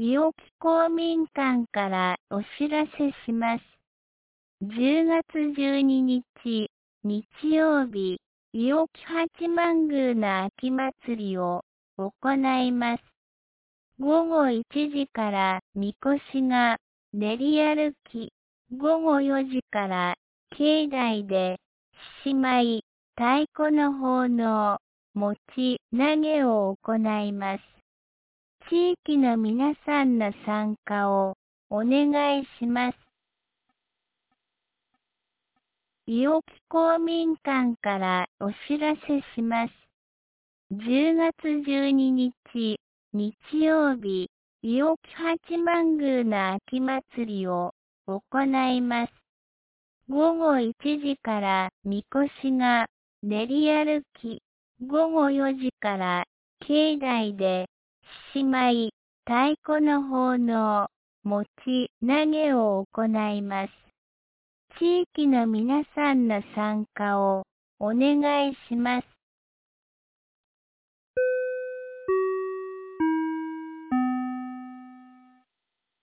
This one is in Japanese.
伊予木公民館からお知らせします。10月12日、日曜日、伊予木八幡宮の秋祭りを行います。午後1時から神輿が練り歩き、午後4時から境内で獅子舞、太鼓の奉納、餅投げを行います。地域の皆さんの参加をお願いします。伊予木公民館からお知らせします。10月12日、日曜日、伊予木八幡宮の秋祭りを行います。午後1時から神輿が練り歩き、午後4時から境内で獅子舞、太鼓の奉納、餅投げを行います。地域の皆さんの参加をお願いします。